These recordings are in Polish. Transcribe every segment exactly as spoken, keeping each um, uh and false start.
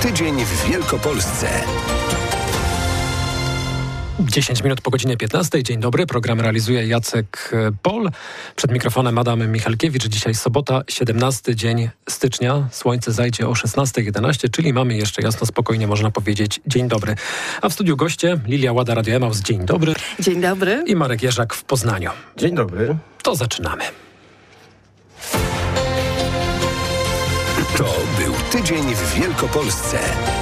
tydzień w Wielkopolsce. dziesięć minut po godzinie piętnastej. Dzień dobry, program realizuje Jacek Pol. Przed mikrofonem Adam Michalkiewicz. Dzisiaj sobota, siedemnasty dzień stycznia. Słońce zajdzie o szesnasta jedenaście, czyli mamy jeszcze jasno, spokojnie można powiedzieć dzień dobry. A w studiu goście Lilia Łada, Radio Emaus. Dzień dobry. Dzień dobry. I Marek Jerzak w Poznaniu. Dzień dobry. To zaczynamy. To był tydzień w Wielkopolsce.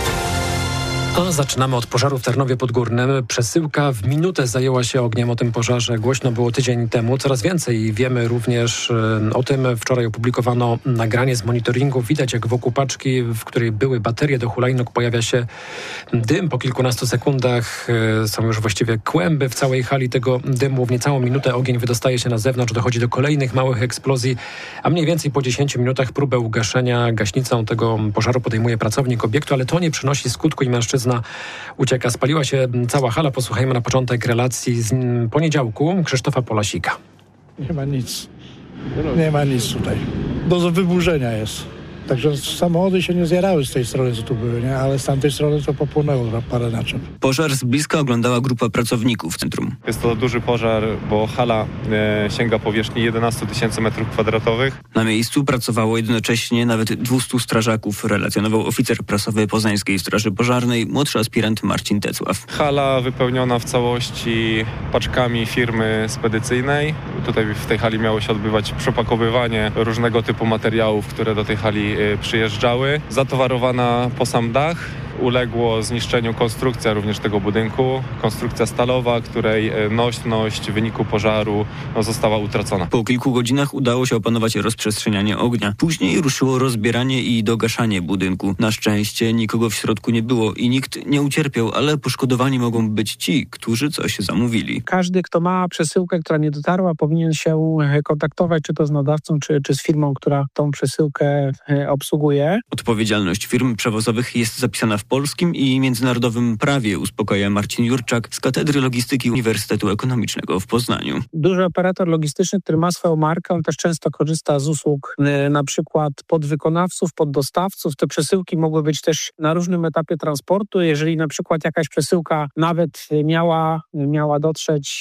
A zaczynamy od pożaru w Tarnowie Podgórnym. Przesyłka w minutę zajęła się ogniem. O tym pożarze głośno było tydzień temu. Coraz więcej wiemy również o tym. Wczoraj opublikowano nagranie z monitoringu. Widać, jak wokół paczki, w której były baterie do hulajnóg, pojawia się dym. Po kilkunastu sekundach są już właściwie kłęby w całej hali tego dymu. W niecałą minutę ogień wydostaje się na zewnątrz. Dochodzi do kolejnych małych eksplozji. A mniej więcej po dziesięciu minutach próbę ugaszenia gaśnicą tego pożaru podejmuje pracownik obiektu, ale to nie przynosi skutku i mężczyzna ucieka. Spaliła się cała hala. Posłuchajmy na początek relacji z poniedziałku Krzysztofa Polasika. Nie ma nic. Nie ma nic tutaj. Do wyburzenia jest. Także samochody się nie zjarały z tej strony, co tu były, nie? Ale z tamtej strony to popłynęło parę naczep. Pożar z bliska oglądała grupa pracowników w centrum. Jest to duży pożar, bo hala e, sięga powierzchni jedenaście tysięcy metrów kwadratowych. Na miejscu pracowało jednocześnie nawet dwustu strażaków, relacjonował oficer prasowy Poznańskiej Straży Pożarnej, młodszy aspirant Marcin Tecław. Hala wypełniona w całości paczkami firmy spedycyjnej. Tutaj w tej hali miało się odbywać przepakowywanie różnego typu materiałów, które do tej hali przyjeżdżały. Zatowarowana po sam dach. Uległo zniszczeniu konstrukcja również tego budynku. Konstrukcja stalowa, której nośność w wyniku pożaru no, została utracona. Po kilku godzinach udało się opanować rozprzestrzenianie ognia. Później ruszyło rozbieranie i dogaszanie budynku. Na szczęście nikogo w środku nie było i nikt nie ucierpiał, ale poszkodowani mogą być ci, którzy coś zamówili. Każdy, kto ma przesyłkę, która nie dotarła, powinien się kontaktować czy to z nadawcą, czy, czy z firmą, która tą przesyłkę obsługuje. Odpowiedzialność firm przewozowych jest zapisana w polskim i międzynarodowym prawie, uspokaja Marcin Jurczak z Katedry Logistyki Uniwersytetu Ekonomicznego w Poznaniu. Duży operator logistyczny, który ma swoją markę, on też często korzysta z usług y, na przykład podwykonawców, poddostawców. Te przesyłki mogły być też na różnym etapie transportu. Jeżeli na przykład jakaś przesyłka nawet miała, miała dotrzeć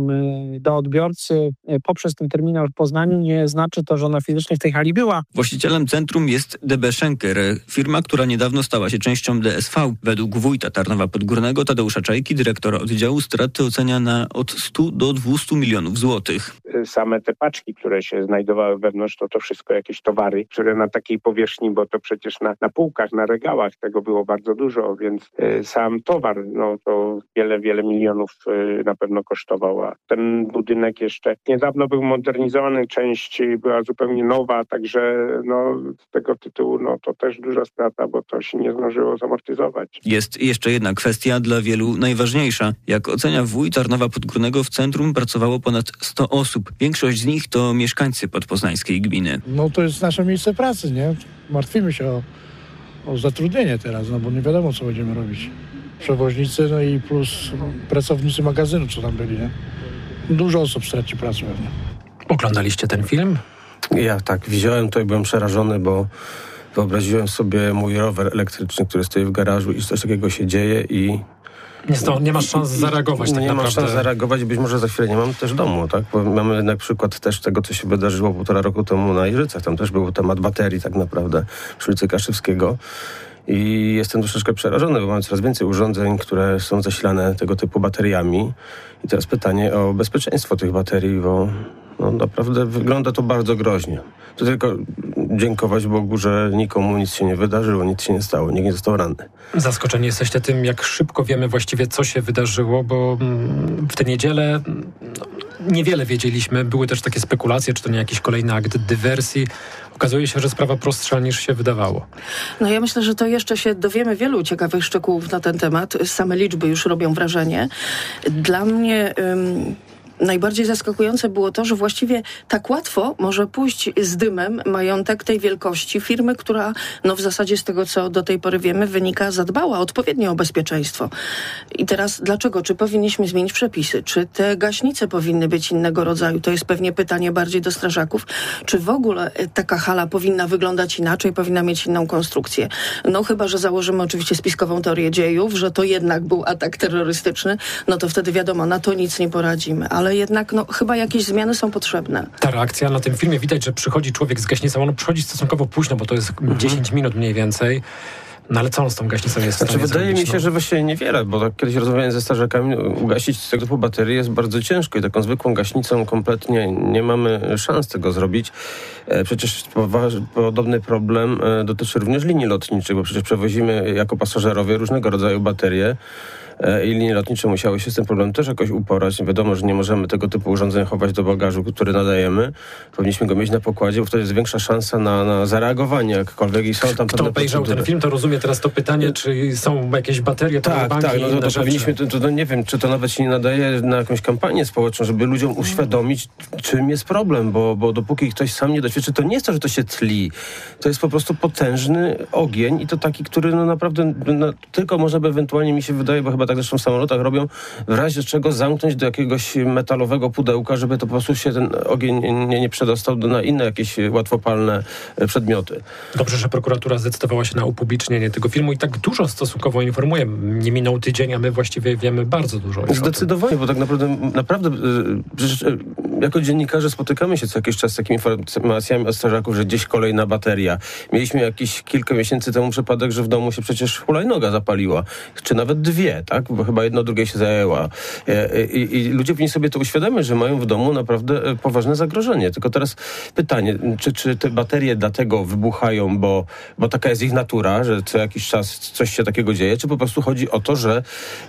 y, do odbiorcy y, poprzez ten terminal w Poznaniu, nie znaczy to, że ona fizycznie w tej hali była. Właścicielem centrum jest D B Schenker, firma, która niedawno stała się częścią D S V. Według wójta Tarnowa Podgórnego Tadeusza Czajki, dyrektora oddziału, straty ocenia na od stu do dwustu milionów złotych. Same te paczki, które się znajdowały wewnątrz, to to wszystko jakieś towary, które na takiej powierzchni, bo to przecież na, na półkach, na regałach tego było bardzo dużo, więc y, sam towar, no to wiele, wiele milionów y, na pewno kosztował. A ten budynek jeszcze niedawno był modernizowany, część była zupełnie nowa, także no z tego tytułu no to też duża strata, bo to się nie zdążyło zamortyzować. Jest jeszcze jedna kwestia, dla wielu najważniejsza. Jak ocenia wójt Tarnowa Podgórnego, w centrum pracowało ponad sto osób. Większość z nich to mieszkańcy podpoznańskiej gminy. No to jest nasze miejsce pracy, nie? Martwimy się o, o zatrudnienie teraz, no bo nie wiadomo, co będziemy robić. Przewoźnicy, no i plus pracownicy magazynu, co tam byli, nie? Dużo osób straci pracę pewnie. Oglądaliście ten film? Ja tak, widziałem to i byłem przerażony, bo wyobraziłem sobie mój rower elektryczny, który stoi w garażu i coś takiego się dzieje i... Nie, to, nie masz szans zareagować tak nie naprawdę. Nie masz szans zareagować, być może za chwilę nie mamy też domu, tak? Bo mamy jednak przykład też tego, co się wydarzyło półtora roku temu na Jeżycach. Tam też był temat baterii tak naprawdę przy ulicy Kaszewskiego. I jestem troszeczkę przerażony, bo mamy coraz więcej urządzeń, które są zasilane tego typu bateriami. I teraz pytanie o bezpieczeństwo tych baterii, bo no, naprawdę wygląda to bardzo groźnie. To tylko dziękować Bogu, że nikomu nic się nie wydarzyło, nic się nie stało, nikt nie został ranny. Zaskoczeni jesteście tym, jak szybko wiemy właściwie, co się wydarzyło, bo w tę niedzielę no, niewiele wiedzieliśmy. Były też takie spekulacje, czy to nie jakiś kolejny akt dywersji. Okazuje się, że sprawa prostsza niż się wydawało. No ja myślę, że to jeszcze się dowiemy wielu ciekawych szczegółów na ten temat. Same liczby już robią wrażenie. Dla mnie... Ym... najbardziej zaskakujące było to, że właściwie tak łatwo może pójść z dymem majątek tej wielkości firmy, która no w zasadzie z tego, co do tej pory wiemy, wynika, zadbała odpowiednio o bezpieczeństwo. I teraz dlaczego? Czy powinniśmy zmienić przepisy? Czy te gaśnice powinny być innego rodzaju? To jest pewnie pytanie bardziej do strażaków. Czy w ogóle taka hala powinna wyglądać inaczej, powinna mieć inną konstrukcję? No chyba, że założymy oczywiście spiskową teorię dziejów, że to jednak był atak terrorystyczny, no to wtedy wiadomo, na to nic nie poradzimy. Ale jednak no chyba jakieś zmiany są potrzebne. Ta reakcja na tym filmie, widać, że przychodzi człowiek z gaśnicą, on przychodzi stosunkowo późno, bo to jest mhm. dziesięć minut mniej więcej. No ale co on z tą gaśnicą jest w stanie Znaczy, wydaje zrobić, mi się, no? że właściwie niewiele, bo tak kiedyś rozmawiałem ze strażakami, ugasić tego typu baterii jest bardzo ciężko i taką zwykłą gaśnicą kompletnie nie mamy szans tego zrobić. E, przecież poważ, podobny problem e, dotyczy również linii lotniczych, bo przecież przewozimy jako pasażerowie różnego rodzaju baterie i linie lotnicze musiały się z tym problemem też jakoś uporać. Wiadomo, że nie możemy tego typu urządzeń chować do bagażu, który nadajemy. Powinniśmy go mieć na pokładzie, bo wtedy jest większa szansa na, na zareagowanie jakkolwiek i są tam Kto pewne obejrzał procedury. ten film, to rozumie teraz to pytanie, czy są jakieś baterie, tak, powerbanki tak, i no to, inne to rzeczy. powinniśmy, to, to, to nie wiem, czy to nawet się nie nadaje na jakąś kampanię społeczną, żeby ludziom uświadomić, czym jest problem, bo, bo dopóki ktoś sam nie doświadczy, to nie jest to, że to się tli. To jest po prostu potężny ogień i to taki, który no naprawdę no, tylko można by ewentualnie, mi się wydaje, bo chyba tak zresztą w samolotach robią, w razie czego zamknąć do jakiegoś metalowego pudełka, żeby to po prostu się ten ogień nie, nie przedostał do, na inne jakieś łatwopalne przedmioty. Dobrze, że prokuratura zdecydowała się na upublicznienie tego filmu i tak dużo stosunkowo informuje. Nie minął tydzień, a my właściwie wiemy bardzo dużo. Zdecydowanie, bo tak naprawdę, naprawdę przecież jako dziennikarze spotykamy się co jakiś czas z takimi informacjami od strażaków, że gdzieś kolejna bateria. Mieliśmy jakiś kilka miesięcy temu przypadek, że w domu się przecież hulajnoga zapaliła. Czy nawet dwie, tak? Bo chyba jedno drugie się zajęła. I, i, I ludzie powinni sobie to uświadomić, że mają w domu naprawdę poważne zagrożenie. Tylko teraz pytanie, czy, czy te baterie dlatego wybuchają, bo, bo taka jest ich natura, że co jakiś czas coś się takiego dzieje, czy po prostu chodzi o to, że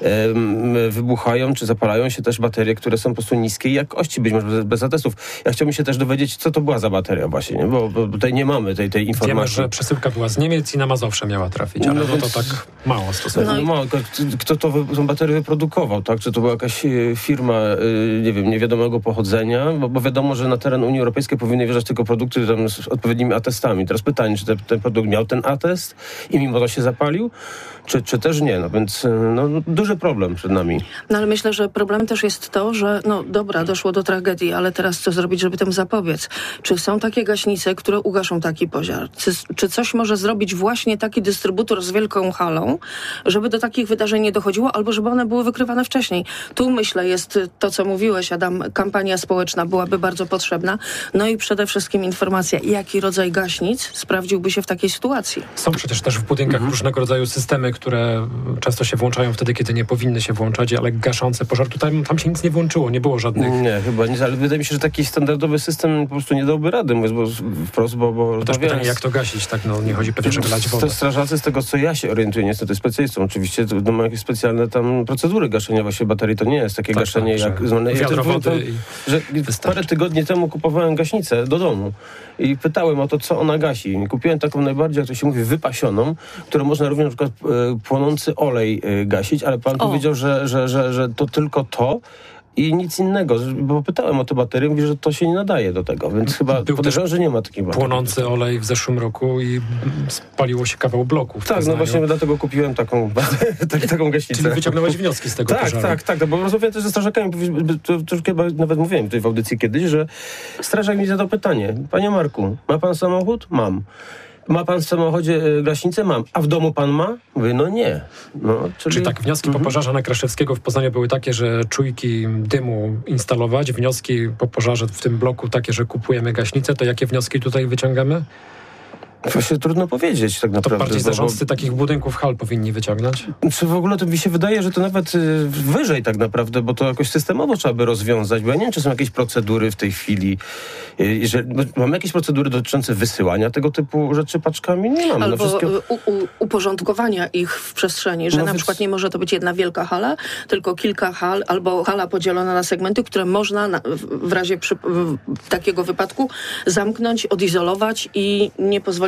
um, wybuchają, czy zapalają się też baterie, które są po prostu niskiej jakości, być może bez, bez atestów. Ja chciałbym się też dowiedzieć, co to była za bateria właśnie, nie? Bo, bo tutaj nie mamy tej, tej informacji. Wiemy, że przesyłka była z Niemiec i na Mazowsze miała trafić, ale no, no to tak mało stosunkowo. No, no, kto to, tą baterię wyprodukował, tak? Czy to była jakaś firma, nie wiem, niewiadomego pochodzenia? Bo, bo wiadomo, że na teren Unii Europejskiej powinny wjeżdżać tylko produkty tam z odpowiednimi atestami. Teraz pytanie, czy te, ten produkt miał ten atest i mimo to się zapalił? Czy, czy też nie? No więc no, duży problem przed nami. No ale myślę, że problem też jest to, że no dobra, doszło do tragedii, ale teraz co zrobić, żeby temu zapobiec? Czy są takie gaśnice, które ugaszą taki pożar? Czy, czy coś może zrobić właśnie taki dystrybutor z wielką halą, żeby do takich wydarzeń nie dochodziło, albo żeby one były wykrywane wcześniej? Tu myślę jest to, co mówiłeś, Adam, kampania społeczna byłaby bardzo potrzebna. No i przede wszystkim informacja, jaki rodzaj gaśnic sprawdziłby się w takiej sytuacji. Są przecież też w budynkach mhm. różnego rodzaju systemy, które często się włączają wtedy, kiedy nie powinny się włączać, ale gaszące pożar, tutaj tam się nic nie włączyło, nie było żadnych... Nie, chyba nie, ale wydaje mi się, że taki standardowy system po prostu nie dałby rady, mówiąc bo wprost, bo... bo to też pytanie, jak to gasić, tak? No nie chodzi pewnie, żeby lać wodę. Te strażacy, z tego co ja się orientuję, niestety specjalistą, oczywiście, to no, mają jakieś specjalne tam procedury gaszenia właśnie baterii, to nie jest takie tak, gaszenie tak, jak... Że ja wiadro wody to, że parę tygodni temu kupowałem gaśnicę do domu i pytałem o to, co ona gasi. Kupiłem taką najbardziej, jak to się mówi, wypasioną, którą można również na przykład e, płonący olej e, gasić, ale pan o. powiedział, że, że, że, że to tylko to i nic innego, bo pytałem o tę baterię, mówi, że to się nie nadaje do tego, więc chyba Był podejrzewam, że nie ma takiej baterii. Płonący olej w zeszłym roku i spaliło się kawał bloków. Tak, no właśnie dlatego kupiłem taką, tak, taką gaśnicę. Czyli wyciągnąłeś wnioski z tego Tak, pożaru. tak, tak, bo rozmawiałem też ze strażakami, to, to już chyba nawet mówiłem tutaj w audycji kiedyś, że strażak mi zadał pytanie: panie Marku, ma pan samochód? Mam. Ma pan w samochodzie gaśnicę? Mam. A w domu pan ma? Mówię, no nie. No, czyli... czyli tak, wnioski mhm. po pożarze na Kraszewskiego w Poznaniu były takie, że czujki dymu instalować, wnioski po pożarze w tym bloku takie, że kupujemy gaśnicę, to jakie wnioski tutaj wyciągamy? Właśnie trudno powiedzieć tak naprawdę. To bardziej zarządcy bo... takich budynków hal powinni wyciągnąć? Czy w ogóle to mi się wydaje, że to nawet y, wyżej tak naprawdę, bo to jakoś systemowo trzeba by rozwiązać, bo ja nie wiem, czy są jakieś procedury w tej chwili. Y, że, mamy jakieś procedury dotyczące wysyłania tego typu rzeczy paczkami? Nie mamy. Albo no wszystkie... u, u, uporządkowania ich w przestrzeni, że no na więc... przykład nie może to być jedna wielka hala, tylko kilka hal, albo hala podzielona na segmenty, które można na, w razie przy, w, takiego wypadku zamknąć, odizolować i nie pozwolić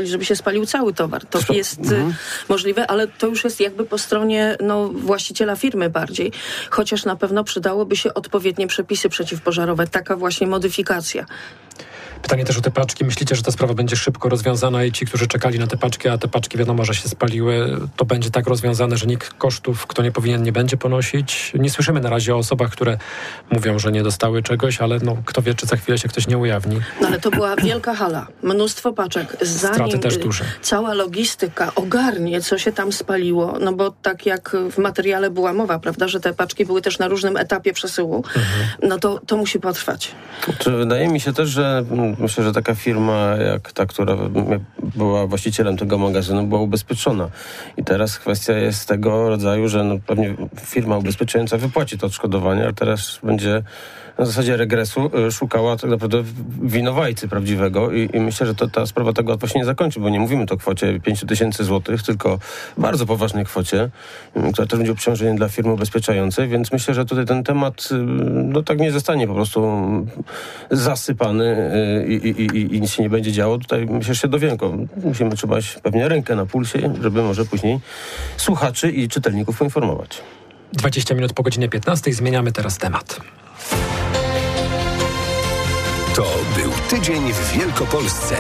pozwolić, żeby się spalił cały towar. To Zresztą, jest mhm. możliwe, ale to już jest jakby po stronie no, właściciela firmy bardziej. Chociaż na pewno przydałoby się odpowiednie przepisy przeciwpożarowe. Taka właśnie modyfikacja. Pytanie też o te paczki. Myślicie, że ta sprawa będzie szybko rozwiązana i ci, którzy czekali na te paczki, a te paczki wiadomo, że się spaliły, to będzie tak rozwiązane, że nikt kosztów, kto nie powinien, nie będzie ponosić? Nie słyszymy na razie o osobach, które mówią, że nie dostały czegoś, ale no, kto wie, czy za chwilę się ktoś nie ujawni. No ale to była wielka hala. Mnóstwo paczek. Zanim Straty też duże. Cała logistyka ogarnie, co się tam spaliło, no bo tak jak w materiale była mowa, prawda, że te paczki były też na różnym etapie przesyłu, mhm. no to, to musi potrwać. Czy wydaje mi się też, że myślę, że taka firma jak ta, która była właścicielem tego magazynu, była ubezpieczona. I teraz kwestia jest tego rodzaju, że no pewnie firma ubezpieczająca wypłaci to odszkodowanie, ale teraz będzie na zasadzie regresu szukała tak naprawdę winowajcy prawdziwego i, i myślę, że to, ta sprawa tego właśnie nie zakończy, bo nie mówimy tu o kwocie pięć tysięcy złotych, tylko bardzo poważnej kwocie, która też będzie obciążeniem dla firmy ubezpieczającej, więc myślę, że tutaj ten temat no tak nie zostanie po prostu zasypany i, i, i, i nic się nie będzie działo. Tutaj myślę, że się dowienko. Musimy trzymać pewnie rękę na pulsie, żeby może później słuchaczy i czytelników poinformować. dwadzieścia minut po godzinie piętnastej. Zmieniamy teraz temat. To był tydzień w Wielkopolsce.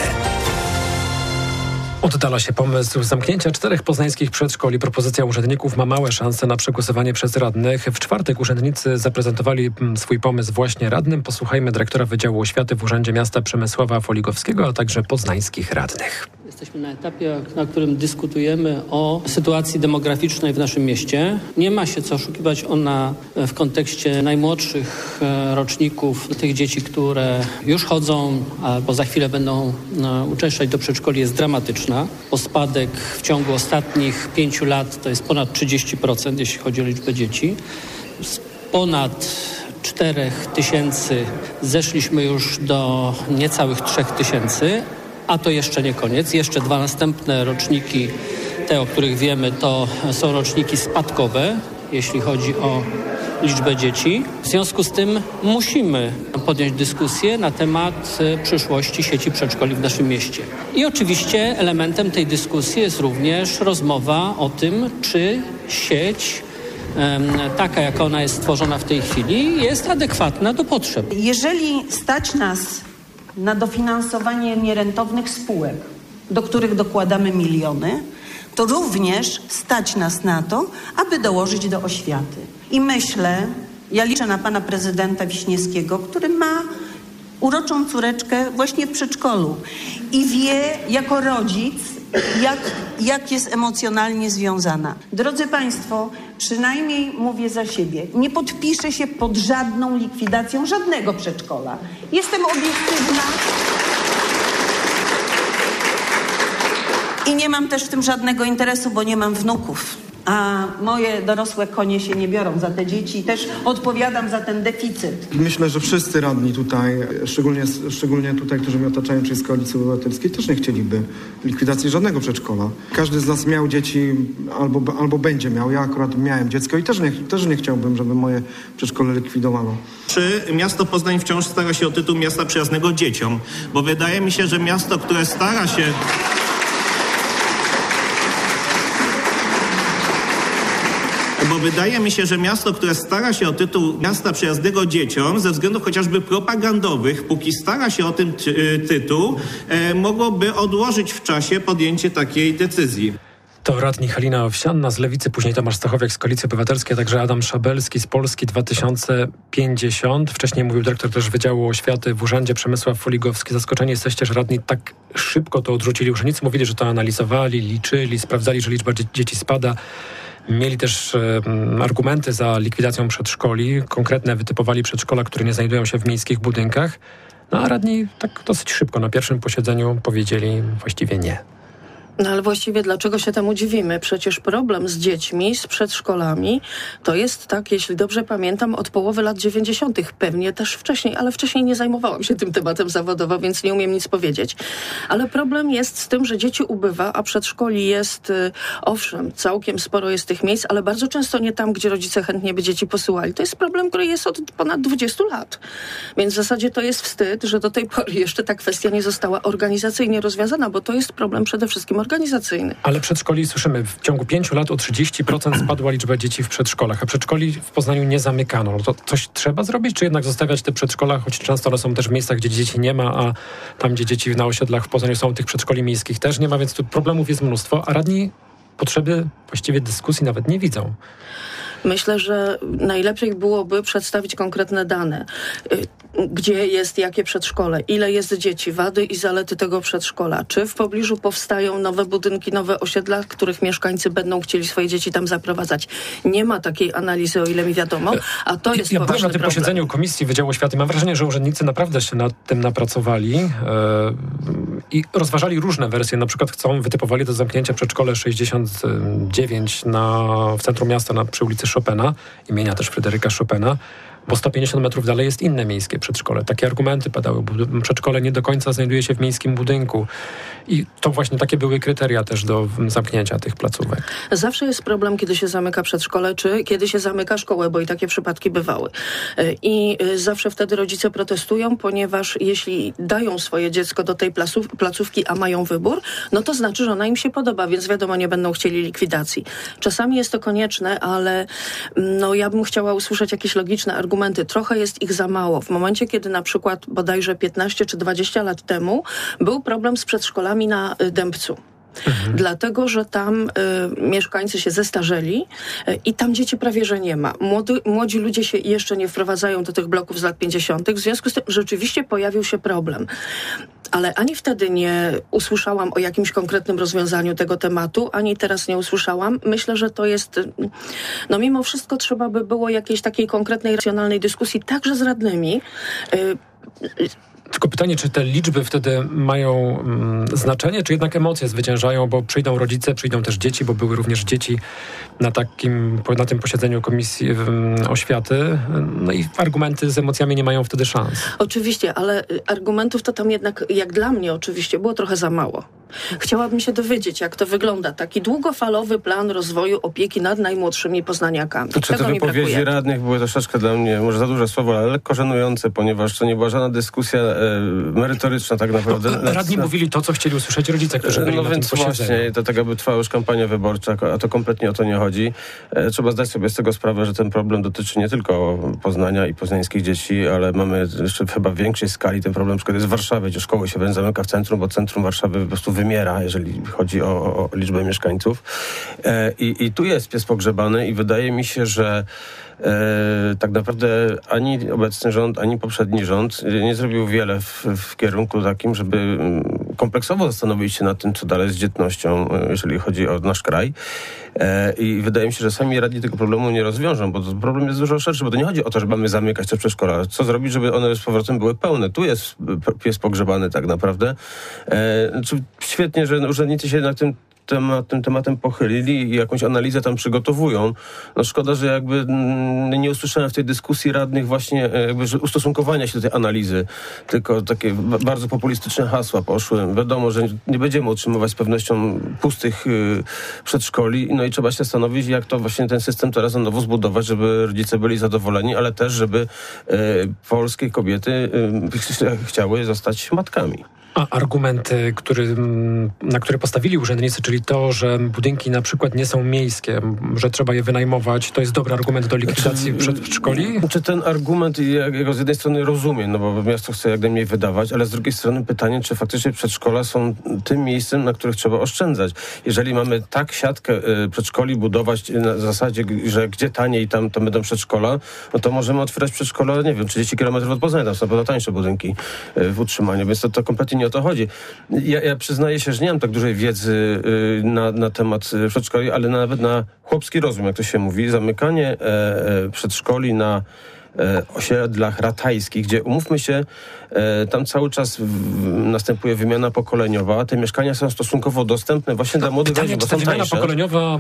Oddala się pomysł zamknięcia czterech poznańskich przedszkoli. Propozycja urzędników ma małe szanse na przegłosowanie przez radnych. W czwartek urzędnicy zaprezentowali swój pomysł właśnie radnym. Posłuchajmy dyrektora Wydziału Oświaty w Urzędzie Miasta Przemysława Foligowskiego, a także poznańskich radnych. Jesteśmy na etapie, na którym dyskutujemy o sytuacji demograficznej w naszym mieście. Nie ma się co oszukiwać, ona w kontekście najmłodszych roczników, tych dzieci, które już chodzą albo za chwilę będą uczęszczać do przedszkoli, jest dramatyczna. O spadek w ciągu ostatnich pięciu lat to jest ponad trzydzieści procent, jeśli chodzi o liczbę dzieci. Z ponad czterech tysięcy zeszliśmy już do niecałych trzech tysięcy. A to jeszcze nie koniec. Jeszcze dwa następne roczniki, te o których wiemy, to są roczniki spadkowe, jeśli chodzi o liczbę dzieci. W związku z tym musimy podjąć dyskusję na temat przyszłości sieci przedszkoli w naszym mieście. I oczywiście elementem tej dyskusji jest również rozmowa o tym, czy sieć taka, jak ona jest stworzona w tej chwili, jest adekwatna do potrzeb. Jeżeli stać nas na dofinansowanie nierentownych spółek, do których dokładamy miliony, to również stać nas na to, aby dołożyć do oświaty. I myślę, ja liczę na pana prezydenta Wiśniewskiego, który ma uroczą córeczkę właśnie w przedszkolu i wie jako rodzic, jak, jak jest emocjonalnie związana. Drodzy państwo, przynajmniej mówię za siebie, nie podpiszę się pod żadną likwidacją żadnego przedszkola. Jestem obiektywna i nie mam też w tym żadnego interesu, bo nie mam wnuków. A moje dorosłe konie się nie biorą za te dzieci i też odpowiadam za ten deficyt. Myślę, że wszyscy radni tutaj, szczególnie, szczególnie tutaj, którzy mnie otaczają, czyli z Koalicji Obywatelskiej, też nie chcieliby likwidacji żadnego przedszkola. Każdy z nas miał dzieci albo, albo będzie miał. Ja akurat miałem dziecko i też nie, też nie chciałbym, żeby moje przedszkole likwidowano. Czy miasto Poznań wciąż stara się o tytuł miasta przyjaznego dzieciom? Bo wydaje mi się, że miasto, które stara się... Bo wydaje mi się, że miasto, które stara się o tytuł miasta przyjaznego dzieciom, ze względów chociażby propagandowych, póki stara się o ten ty- tytuł, e, mogłoby odłożyć w czasie podjęcie takiej decyzji. To radni Halina Owsianna z Lewicy, później Tomasz Stachowiak z Koalicji Obywatelskiej, a także Adam Szabelski z Polski dwa tysiące pięćdziesiąt. Wcześniej mówił dyrektor też Wydziału Oświaty w Urzędzie Przemysław Foligowski. Zaskoczeni jesteście, że radni tak szybko to odrzucili. Urzędnicy mówili, że to analizowali, liczyli, sprawdzali, że liczba dzie- dzieci spada. Mieli też e, argumenty za likwidacją przedszkoli. Konkretne wytypowali przedszkola, które nie znajdują się w miejskich budynkach. No a radni tak dosyć szybko na pierwszym posiedzeniu powiedzieli właściwie nie. No ale właściwie dlaczego się temu dziwimy? Przecież problem z dziećmi, z przedszkolami to jest tak, jeśli dobrze pamiętam, od połowy lat dziewięćdziesiątych. Pewnie też wcześniej, ale wcześniej nie zajmowałam się tym tematem zawodowo, więc nie umiem nic powiedzieć. Ale problem jest z tym, że dzieci ubywa, a przedszkoli jest, owszem, całkiem sporo jest tych miejsc, ale bardzo często nie tam, gdzie rodzice chętnie by dzieci posyłali. To jest problem, który jest od ponad dwudziestu lat. Więc w zasadzie to jest wstyd, że do tej pory jeszcze ta kwestia nie została organizacyjnie rozwiązana, bo to jest problem przede wszystkim organizacyjny. Ale przedszkoli, słyszymy, w ciągu pięciu lat o trzydzieści procent spadła liczba dzieci w przedszkolach, a przedszkoli w Poznaniu nie zamykano. No to coś trzeba zrobić, czy jednak zostawiać te przedszkola, choć często one są też w miejscach, gdzie dzieci nie ma, a tam, gdzie dzieci na osiedlach w Poznaniu są, tych przedszkoli miejskich też nie ma, więc tu problemów jest mnóstwo, a radni potrzeby właściwie dyskusji nawet nie widzą. Myślę, że najlepiej byłoby przedstawić konkretne dane. Gdzie jest jakie przedszkole, ile jest dzieci, wady i zalety tego przedszkola. Czy w pobliżu powstają nowe budynki, nowe osiedla, których mieszkańcy będą chcieli swoje dzieci tam zaprowadzać. Nie ma takiej analizy, o ile mi wiadomo, a to jest ja poważny byłem na tym problem. posiedzeniu Komisji Wydziału Oświaty. Mam wrażenie, że urzędnicy naprawdę się nad tym napracowali yy, i rozważali różne wersje. Na przykład chcą, wytypowali do zamknięcia przedszkole sześćdziesiąt dziewięć na, w centrum miasta na, przy ulicy Chopina, imienia też Fryderyka Chopina, bo sto pięćdziesiąt metrów dalej jest inne miejskie przedszkole. Takie argumenty padały. Przedszkole nie do końca znajduje się w miejskim budynku. I to właśnie takie były kryteria też do zamknięcia tych placówek. Zawsze jest problem, kiedy się zamyka przedszkole, czy kiedy się zamyka szkołę, bo i takie przypadki bywały. I zawsze wtedy rodzice protestują, ponieważ jeśli dają swoje dziecko do tej placów, placówki, a mają wybór, no to znaczy, że ona im się podoba, więc wiadomo, nie będą chcieli likwidacji. Czasami jest to konieczne, ale no, ja bym chciała usłyszeć jakieś logiczne argumenty. Argumenty. Trochę jest ich za mało. W momencie, kiedy na przykład bodajże piętnaście czy dwadzieścia lat temu był problem z przedszkolami na Dębcu. Mhm. Dlatego, że tam y, mieszkańcy się zestarzeli y, i tam dzieci prawie, że nie ma. Młody, młodzi ludzie się jeszcze nie wprowadzają do tych bloków z lat pięćdziesiątych. W związku z tym rzeczywiście pojawił się problem. Ale ani wtedy nie usłyszałam o jakimś konkretnym rozwiązaniu tego tematu, ani teraz nie usłyszałam. Myślę, że to jest, no mimo wszystko trzeba by było jakiejś takiej konkretnej, racjonalnej dyskusji także z radnymi. Y, Tylko pytanie, czy te liczby wtedy mają mm, znaczenie, czy jednak emocje zwyciężają, bo przyjdą rodzice, przyjdą też dzieci, bo były również dzieci na takim, na tym posiedzeniu Komisji um, Oświaty, no i argumenty z emocjami nie mają wtedy szans. Oczywiście, ale argumentów to tam jednak, jak dla mnie oczywiście, było trochę za mało. Chciałabym się dowiedzieć, jak to wygląda. Taki długofalowy plan rozwoju opieki nad najmłodszymi poznaniakami. To czy te wypowiedzi radnych były troszeczkę dla mnie, może za duże słowo, ale lekko żenujące, ponieważ to nie była żadna dyskusja e, merytoryczna tak naprawdę. No, radni na... mówili to, co chcieli usłyszeć rodzice, którzy byli no na więc tym posiedzeniu. Właśnie, to tak jakby trwała już kampania wyborcza, a to kompletnie o to nie chodzi. E, trzeba zdać sobie z tego sprawę, że ten problem dotyczy nie tylko Poznania i poznańskich dzieci, ale mamy jeszcze chyba w większej skali ten problem, na przykład jest w Warszawie, gdzie szkoły się wręcz zamyka w centrum, bo centrum Warszawy po prostu wymiera, jeżeli chodzi o, o, o liczbę mieszkańców. E, i, I tu jest pies pogrzebany i wydaje mi się, że e, tak naprawdę ani obecny rząd, ani poprzedni rząd nie zrobił wiele w, w kierunku takim, żeby kompleksowo zastanowić się nad tym, co dalej z dzietnością, jeżeli chodzi o nasz kraj. E, I wydaje mi się, że sami radni tego problemu nie rozwiążą, bo to problem jest dużo szerszy, bo to nie chodzi o to, że mamy zamykać te przedszkola. Co zrobić, żeby one z powrotem były pełne? Tu jest pies pogrzebany tak naprawdę. E, świetnie, że urzędnicy się nad tym temat, tym tematem pochylili i jakąś analizę tam przygotowują. No szkoda, że jakby nie usłyszałem w tej dyskusji radnych właśnie jakby, że ustosunkowania się do tej analizy, tylko takie bardzo populistyczne hasła poszły. Wiadomo, że nie będziemy utrzymywać z pewnością pustych y, przedszkoli, no i trzeba się zastanowić, jak to właśnie ten system teraz na nowo zbudować, żeby rodzice byli zadowoleni, ale też, żeby y, polskie kobiety y, chciały zostać matkami. A argument, który, na który postawili urzędnicy, czyli to, że budynki na przykład nie są miejskie, że trzeba je wynajmować, to jest dobry argument do likwidacji przedszkoli? Czy ten argument, ja go z jednej strony rozumiem, no bo miasto chce jak najmniej wydawać, ale z drugiej strony pytanie, czy faktycznie przedszkola są tym miejscem, na których trzeba oszczędzać. Jeżeli mamy tak siatkę przedszkoli budować na zasadzie, że gdzie taniej tam, tam będą przedszkola, no to możemy otwierać przedszkola, nie wiem, trzydzieści kilometrów od Poznania, tam są na pewno tańsze budynki w utrzymaniu, więc to, to kompletnie nie o to chodzi. Ja, ja przyznaję się, że nie mam tak dużej wiedzy y, na, na temat przedszkoli, ale nawet na chłopski rozum, jak to się mówi, zamykanie e, e, przedszkoli na e, osiedlach ratajskich, gdzie umówmy się, e, tam cały czas w, następuje wymiana pokoleniowa, te mieszkania są stosunkowo dostępne właśnie dla młodych ludzi, bo są są wymiana tańsze. pokoleniowa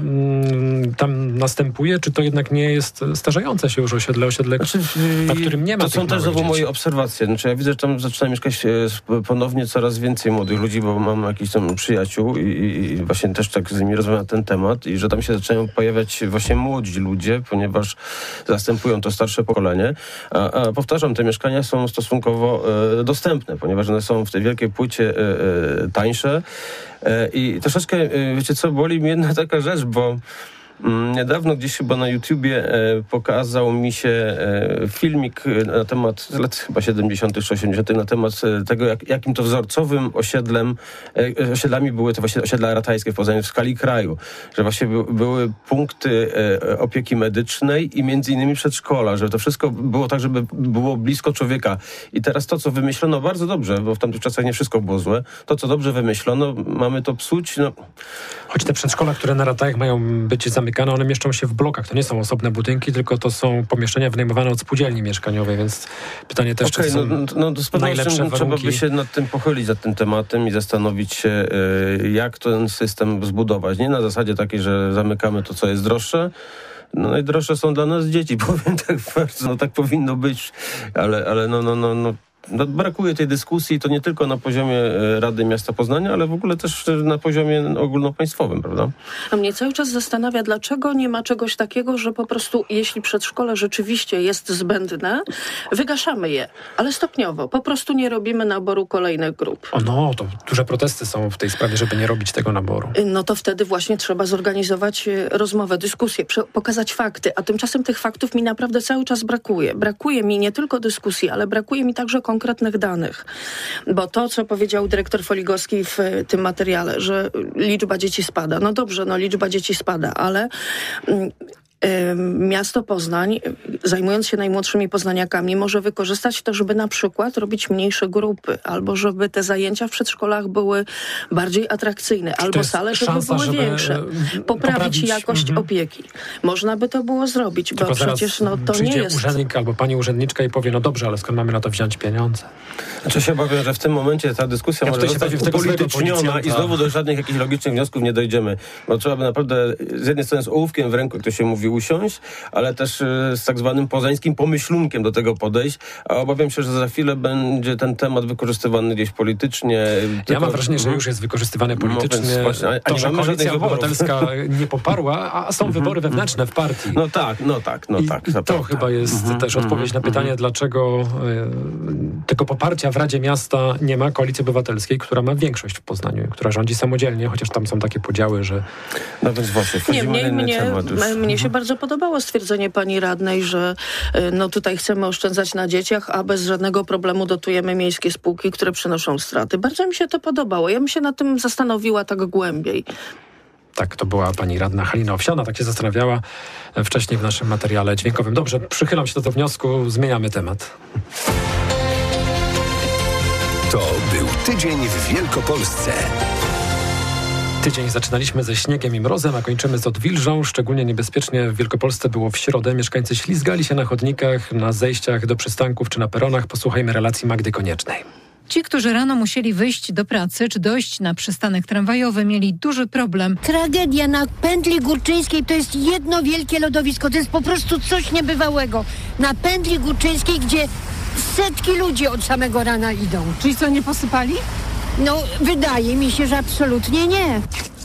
m, tam następuje, czy to jednak nie jest starzejące się już osiedle, osiedle, znaczy, na którym nie ma To są też znowu moje obserwacje. Znaczy ja widzę, że tam zaczyna mieszkać e, ponownie coraz więcej młodych ludzi, bo mam jakichś tam przyjaciół i, i, i właśnie też tak z nimi rozmawiam na ten temat i że tam się zaczynają pojawiać właśnie młodzi ludzie, ponieważ zastępują to starsze pokolenie. A, a powtarzam, te mieszkania są stosunkowo e, dostępne, ponieważ one są w tej wielkiej płycie e, e, tańsze. E, I troszeczkę, e, wiecie co, boli mnie jedna taka rzecz, bo niedawno gdzieś chyba na YouTubie e, pokazał mi się e, filmik na temat, z lat chyba siedemdziesiątych czy osiemdziesiątych, na temat e, tego, jak, jakim to wzorcowym osiedlem, e, osiedlami były to właśnie osiedla ratajskie w Poznaniu w skali kraju. Że właśnie by, były punkty e, opieki medycznej i między innymi przedszkola, że to wszystko było tak, żeby było blisko człowieka. I teraz to, co wymyślono, bardzo dobrze, bo w tamtych czasach nie wszystko było złe, to, co dobrze wymyślono, mamy to psuć. No. Choć te przedszkola, które na ratajach mają być zamykane, one mieszczą się w blokach. To nie są osobne budynki, tylko to są pomieszczenia wynajmowane od spółdzielni mieszkaniowej, więc pytanie też, okay, czy są no, no, to z pewnością trzeba by się nad tym pochylić, nad tym tematem i zastanowić się, jak ten system zbudować. Nie na zasadzie takiej, że zamykamy to, co jest droższe. No najdroższe są dla nas dzieci, powiem tak bardzo, no tak powinno być, ale, ale no, no, no, no. No, brakuje tej dyskusji, to nie tylko na poziomie Rady Miasta Poznania, ale w ogóle też na poziomie ogólnopaństwowym, prawda? A mnie cały czas zastanawia, dlaczego nie ma czegoś takiego, że po prostu jeśli przedszkole rzeczywiście jest zbędne, wygaszamy je, ale stopniowo. Po prostu nie robimy naboru kolejnych grup. O no, to duże protesty są w tej sprawie, żeby nie robić tego naboru. No to wtedy właśnie trzeba zorganizować rozmowę, dyskusję, pokazać fakty, a tymczasem tych faktów mi naprawdę cały czas brakuje. Brakuje mi nie tylko dyskusji, ale brakuje mi także konkretnych danych. Bo to, co powiedział dyrektor Foligowski w tym materiale, że liczba dzieci spada. No dobrze, no liczba dzieci spada, ale miasto Poznań, zajmując się najmłodszymi poznaniakami, może wykorzystać to, żeby na przykład robić mniejsze grupy, albo żeby te zajęcia w przedszkolach były bardziej atrakcyjne, albo sale, żeby szansa, były żeby większe. Poprawić, poprawić jakość mhm. opieki. Można by to było zrobić, Tylko bo przecież no, to nie jest... urzędnik albo pani urzędniczka i powie, no dobrze, ale skąd mamy na to wziąć pieniądze? Znaczy się obawiam, że w tym momencie ta dyskusja ja może zostać upolityczniona i znowu do żadnych jakichś logicznych wniosków nie dojdziemy. Bo trzeba by naprawdę z jednej strony z ołówkiem w ręku, jak to się mówi, usiąść, ale też z tak zwanym poznańskim pomyślunkiem do tego podejść, a obawiam się, że za chwilę będzie ten temat wykorzystywany gdzieś politycznie. Ja tylko... mam wrażenie, że już jest wykorzystywany politycznie. No, właśnie, a, to, a że Koalicja Obywatelska nie poparła, a są wybory wewnętrzne w partii. No tak, no tak, no I, tak. I to chyba jest mm-hmm, też odpowiedź mm-hmm, na pytanie, mm-hmm. dlaczego y, tego poparcia w Radzie Miasta nie ma Koalicji Obywatelskiej, która ma większość w Poznaniu, która rządzi samodzielnie, chociaż tam są takie podziały, że... No więc właśnie, nie, mnie, mnie, mnie się mhm. bardzo podobało stwierdzenie pani radnej, że no tutaj chcemy oszczędzać na dzieciach, a bez żadnego problemu dotujemy miejskie spółki, które przynoszą straty. Bardzo mi się to podobało. Ja bym się nad tym zastanowiła tak głębiej. Tak, to była pani radna Halina Owsiana, tak się zastanawiała wcześniej w naszym materiale dźwiękowym. Dobrze, przychylam się do tego wniosku, zmieniamy temat. To był tydzień w Wielkopolsce. Tydzień zaczynaliśmy ze śniegiem i mrozem, a kończymy z odwilżą. Szczególnie niebezpiecznie w Wielkopolsce było w środę. Mieszkańcy ślizgali się na chodnikach, na zejściach do przystanków czy na peronach. Posłuchajmy relacji Magdy Koniecznej. Ci, którzy rano musieli wyjść do pracy czy dojść na przystanek tramwajowy, mieli duży problem. Tragedia na pętli Górczyńskiej to jest jedno wielkie lodowisko. To jest po prostu coś niebywałego. Na pętli Górczyńskiej, gdzie setki ludzi od samego rana idą. Czyli co, nie posypali? No, wydaje mi się, że absolutnie nie.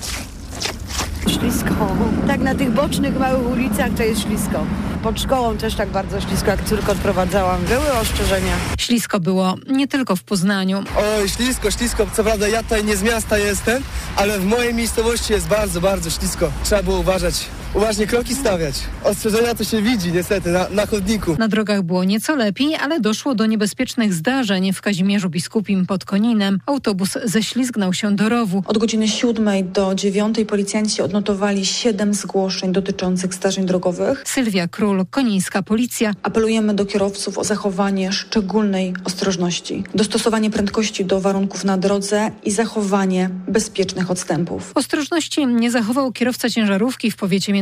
Ślisko. Tak na tych bocznych, małych ulicach to jest ślisko. Pod szkołą też tak bardzo ślisko, jak córkę odprowadzałam. Były ostrzeżenia. Ślisko było nie tylko w Poznaniu. Oj, ślisko, ślisko. Co prawda ja tutaj nie z miasta jestem, ale w mojej miejscowości jest bardzo, bardzo ślisko. Trzeba było uważać. Uważnie kroki stawiać. Ostrzeżenia to się widzi niestety na, na chodniku. Na drogach było nieco lepiej, ale doszło do niebezpiecznych zdarzeń. W Kazimierzu Biskupim pod Koninem autobus ześlizgnął się do rowu. Od godziny siódmej do dziewiątej policjanci odnotowali siedem zgłoszeń dotyczących zdarzeń drogowych. Sylwia Król, Konińska Policja. Apelujemy do kierowców o zachowanie szczególnej ostrożności, dostosowanie prędkości do warunków na drodze i zachowanie bezpiecznych odstępów. Ostrożności nie zachował kierowca ciężarówki w powiecie międzynarodowym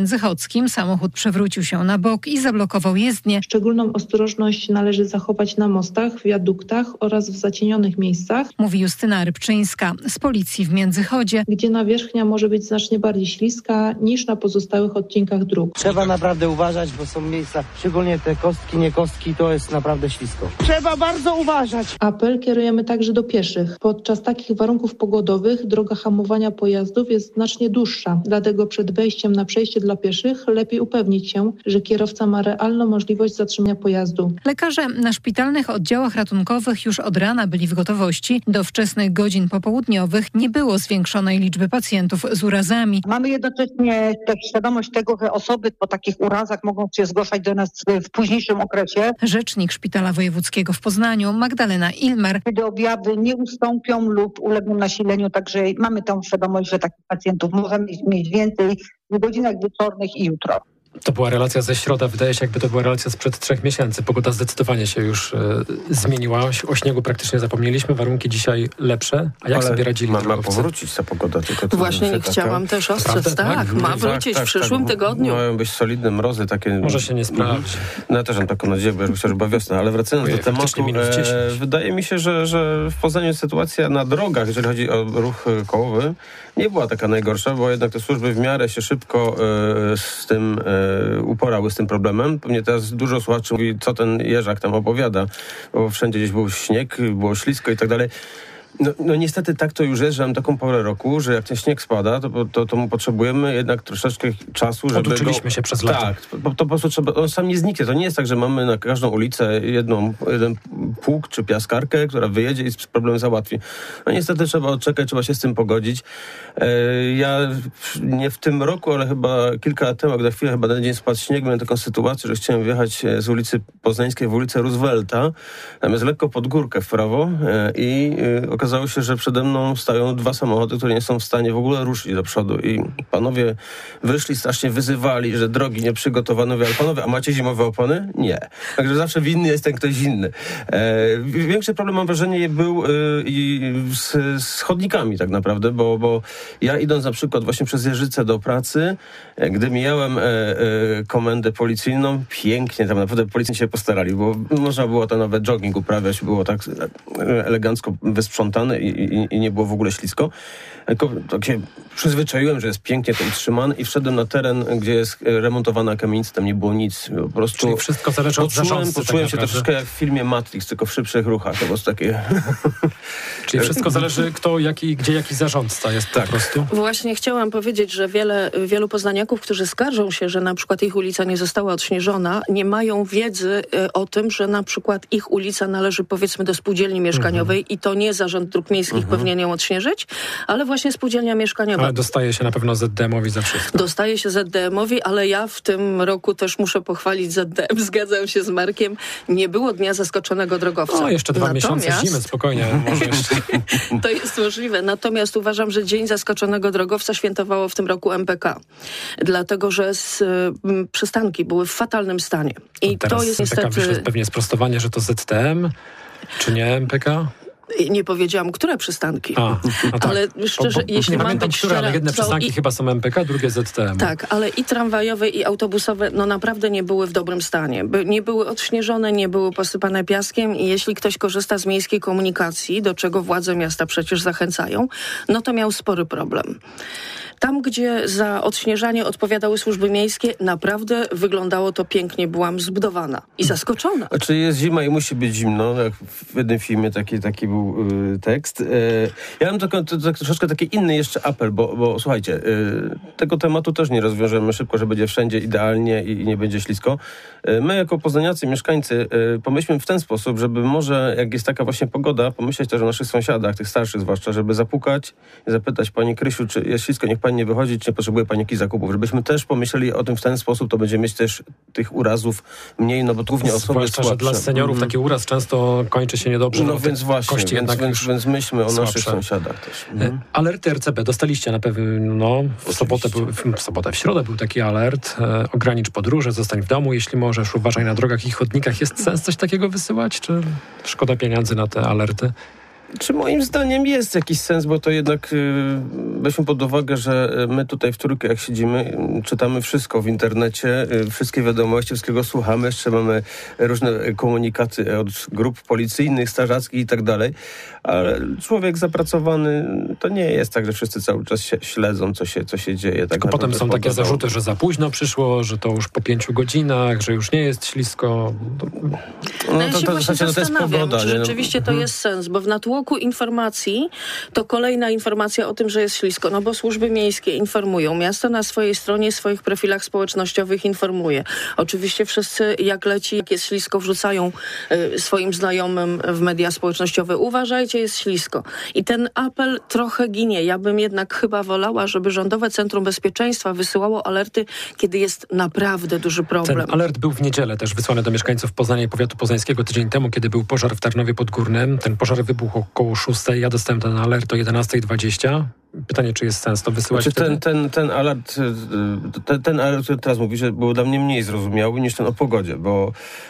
Międzychodzkim samochód przewrócił się na bok i zablokował jezdnię. Szczególną ostrożność należy zachować na mostach, wiaduktach oraz w zacienionych miejscach, mówi Justyna Rybczyńska z policji w Międzychodzie, gdzie nawierzchnia może być znacznie bardziej śliska niż na pozostałych odcinkach dróg. Trzeba naprawdę uważać, bo są miejsca, szczególnie te kostki, nie kostki, to jest naprawdę ślisko. Trzeba bardzo uważać. Apel kierujemy także do pieszych. Podczas takich warunków pogodowych droga hamowania pojazdów jest znacznie dłuższa, dlatego przed wejściem na przejście dla pieszych lepiej upewnić się, że kierowca ma realną możliwość zatrzymania pojazdu. Lekarze na szpitalnych oddziałach ratunkowych już od rana byli w gotowości. Do wczesnych godzin popołudniowych nie było zwiększonej liczby pacjentów z urazami. Mamy jednocześnie też świadomość tego, że osoby po takich urazach mogą się zgłaszać do nas w późniejszym okresie. Rzecznik Szpitala Wojewódzkiego w Poznaniu, Magdalena Ilmer. Kiedy objawy nie ustąpią lub ulegną nasileniu, także mamy tą świadomość, że takich pacjentów możemy mieć więcej w godzinach wieczornych i jutro. To była relacja ze środa. Wydaje się, jakby to była relacja sprzed trzech miesięcy. Pogoda zdecydowanie się już e, zmieniła. O śniegu praktycznie zapomnieliśmy. Warunki dzisiaj lepsze. A jak Ale sobie radzili ma, drogowcy? Ma powrócić ta pogoda. Tylko to Właśnie nie chciałam też ostrzec. Tak, tak, ma wrócić tak, tak, w przyszłym tak, tygodniu. Mają być solidne mrozy. Takie. Może się nie sprawdzi. No ja też mam taką nadzieję, bo ja myślę, że była wiosna. Ale wracając Ojej, do tematu, e, wydaje mi się, że, że w Poznaniu sytuacja na drogach, jeżeli chodzi o ruch kołowy, nie była taka najgorsza, bo jednak te służby w miarę się szybko e, z tym e, uporały, z tym problemem. Pewnie teraz dużo słuchaczy mówi, co ten Jerzak tam opowiada, bo wszędzie gdzieś był śnieg, było ślisko i tak dalej. No, no niestety tak to już jest, że mam taką porę roku, że jak ten śnieg spada, to, to, to mu potrzebujemy jednak troszeczkę czasu, żeby Oduczyliśmy go... się przez lata. Tak, to, to po prostu trzeba, on sam nie zniknie. To nie jest tak, że mamy na każdą ulicę jedną, jeden pług czy piaskarkę, która wyjedzie i problem załatwi. No niestety trzeba odczekać, trzeba się z tym pogodzić. E, ja nie w tym roku, ale chyba kilka lat temu, jak na chwilę chyba na dzień spadł śnieg, miałem taką sytuację, że chciałem wjechać z ulicy Poznańskiej w ulicę Roosevelta, natomiast lekko pod górkę w prawo e, i e, okazało się, że przede mną stają dwa samochody, które nie są w stanie w ogóle ruszyć do przodu i panowie wyszli, strasznie wyzywali, że drogi nieprzygotowane. Mówię, ale panowie, a macie zimowe opony? Nie. Także zawsze winny jest ten ktoś inny. E, większy problem, mam wrażenie, był e, i z, z chodnikami tak naprawdę, bo, bo ja idąc na przykład właśnie przez Jeżyce do pracy, e, gdy mijałem e, e, komendę policyjną, pięknie tam naprawdę policjanci się postarali, bo można było tam nawet jogging uprawiać, było tak elegancko wysprzątane I, i, i nie było w ogóle ślisko. Tylko tak się przyzwyczaiłem, że jest pięknie to utrzymane i wszedłem na teren, gdzie jest remontowana kamienica, tam nie było nic. Po prostu Czyli wszystko zależy od zarządcy. Poczułem tak się troszeczkę jak w filmie Matrix, tylko w szybszych ruchach. To było takie... Czyli wszystko zależy kto, jaki, gdzie jaki zarządca jest tak. po prostu. Właśnie chciałam powiedzieć, że wiele, wielu poznaniaków, którzy skarżą się, że na przykład ich ulica nie została odśnieżona, nie mają wiedzy o tym, że na przykład ich ulica należy powiedzmy do spółdzielni mieszkaniowej mhm. i to nie Zarząd Dróg Miejskich mhm. powinien ją odśnieżyć, ale właśnie spółdzielnia mieszkaniowa. Ale dostaje się na pewno Z D M-owi za wszystko. Dostaje się Z D M-owi, ale ja w tym roku też muszę pochwalić Z D M. Zgadzam się z Markiem. Nie było Dnia Zaskoczonego Drogowca. No, jeszcze dwa Natomiast... miesiące zimy, spokojnie. Może jeszcze. To jest możliwe. Natomiast uważam, że Dzień Zaskoczonego Drogowca świętowało w tym roku M P K. Dlatego, że z, y, przystanki były w fatalnym stanie. I teraz to jest M P K niestety... pewnie sprostowanie, że to Z T M, czy nie M P K? Nie powiedziałam, które przystanki. A, no tak. Ale szczerze, bo, bo, jeśli nie mam pamiętam, być które, szczera, ale jedne przystanki i... chyba są M P K, drugie Z T M. Tak, ale i tramwajowe, i autobusowe no naprawdę nie były w dobrym stanie. By, nie były odśnieżone, nie były posypane piaskiem i jeśli ktoś korzysta z miejskiej komunikacji, do czego władze miasta przecież zachęcają, no to miał spory problem. Tam, gdzie za odśnieżanie odpowiadały służby miejskie, naprawdę wyglądało to pięknie. Byłam zbudowana i zaskoczona. Znaczy jest zima i musi być zimno. Jak w jednym filmie taki, taki był y, tekst. Y, ja mam tylko, to, to, troszeczkę taki inny jeszcze apel, bo, bo słuchajcie, y, tego tematu też nie rozwiążemy szybko, że będzie wszędzie idealnie i, i nie będzie ślisko. Y, my jako poznaniacy, mieszkańcy, y, pomyślmy w ten sposób, żeby może, jak jest taka właśnie pogoda, pomyśleć też o naszych sąsiadach, tych starszych zwłaszcza, żeby zapukać i zapytać pani Krysiu, czy jest ślisko, niech pani nie wychodzi, czy nie potrzebuje pani jakichś zakupów. Żebyśmy też pomyśleli o tym w ten sposób, to będziemy mieć też tych urazów mniej, no bo głównie osoby zwłaszcza, że dla seniorów mm. taki uraz często kończy się niedobrze. No, no więc właśnie, więc, jednak więc, więc myślmy o słabsze. naszych sąsiadach też. Mm. Alerty R C B dostaliście na pewno. W sobotę, był, w sobotę, w środę był taki alert. E, ogranicz podróże, zostań w domu, jeśli możesz, uważaj na drogach i chodnikach. Jest sens coś takiego wysyłać, czy szkoda pieniędzy na te alerty? Czy moim zdaniem jest jakiś sens, bo to jednak yy, weźmy pod uwagę, że my tutaj w trójkę jak siedzimy, yy, czytamy wszystko w internecie, yy, wszystkie wiadomości, wszystkiego słuchamy, jeszcze mamy różne komunikaty od grup policyjnych, strażackich i tak dalej, ale człowiek zapracowany, to nie jest tak, że wszyscy cały czas się śledzą, co się, co się dzieje. Tak Tylko potem są takie zarzuty, że za późno przyszło, że to już po pięciu godzinach, że już nie jest ślisko. No, no ja to, się to, właśnie to, to jest pogoda, czy rzeczywiście to jest sens, bo w natłoku informacji to kolejna informacja o tym, że jest ślisko, no bo służby miejskie informują, miasto na swojej stronie, swoich profilach społecznościowych informuje. Oczywiście wszyscy jak leci, jak jest ślisko, wrzucają y, swoim znajomym w media społecznościowe. Uważajcie, jest ślisko. I ten apel trochę ginie. Ja bym jednak chyba wolała, żeby Rządowe Centrum Bezpieczeństwa wysyłało alerty, kiedy jest naprawdę duży problem. Ten alert był w niedzielę też wysłany do mieszkańców Poznania i powiatu poznańskiego tydzień temu, kiedy był pożar w Tarnowie Podgórnym. Ten pożar wybuchł około szóstej. Ja dostałem ten alert o jedenasta dwadzieścia. Pytanie, czy jest sens to wysyłać znaczy, ten, ten, ten alert, ten, ten alert, który teraz mówisz, był dla mnie mniej zrozumiały niż ten o pogodzie, bo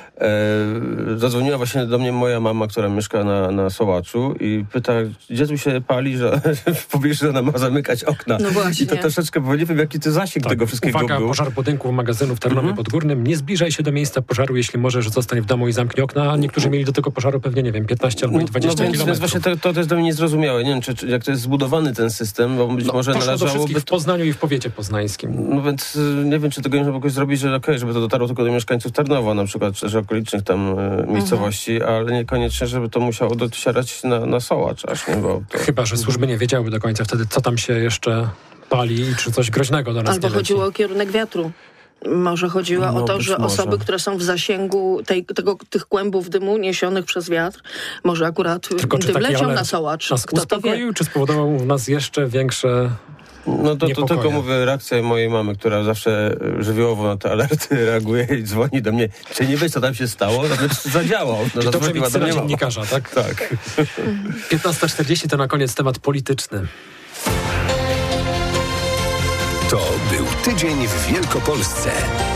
E, zadzwoniła właśnie do mnie moja mama, która mieszka na, na Sołaczu i pyta, gdzie tu się pali, że w pobliżu ona ma zamykać okna. No właśnie. I to troszeczkę, bo nie wiem, jaki to zasięg tak, tego wszystkiego uwaga, był. Pożar budynku magazynu w Tarnowie mm-hmm. Podgórnym. Nie zbliżaj się do miejsca pożaru, jeśli możesz, zostań w domu i zamknij okna. A niektórzy mieli do tego pożaru pewnie, nie wiem, piętnaście albo dwadzieścia no, kilometrów. Więc właśnie to, to jest do mnie niezrozumiałe. Nie wiem, czy, czy, jak to jest zbudowany ten system, bo być no, może należałoby... w Poznaniu i w powiecie poznańskim. No więc nie wiem, czy tego nie można jakoś zrobić, że okej, okay, żeby to dotarło tylko do mieszkańców Tarnowa na przykład, czy okolicznych tam miejscowości, mhm. ale niekoniecznie, żeby to musiało docierać na, na Sołacz aż, nie? Bo to... Chyba, że służby nie wiedziały do końca wtedy, co tam się jeszcze pali i czy coś groźnego do nas Albo nie chodziło leci. o kierunek wiatru. Może chodziło no, o to, że może. osoby, które są w zasięgu tej, tego, tych kłębów dymu niesionych przez wiatr, może akurat Tylko, dym leciał na Sołacz. Nas Kto uspokoił, to wie? Czy spowodował w nas jeszcze większe... No to, to tylko mówię, reakcja mojej mamy, która zawsze żywiołowo na te alerty reaguje i dzwoni do mnie. Czy nie wiesz, co tam się stało? To zadziałał. No, to dobrze mieć syna dziennikarza, tak? Tak. piętnasta czterdzieści to na koniec temat polityczny. To był tydzień w Wielkopolsce.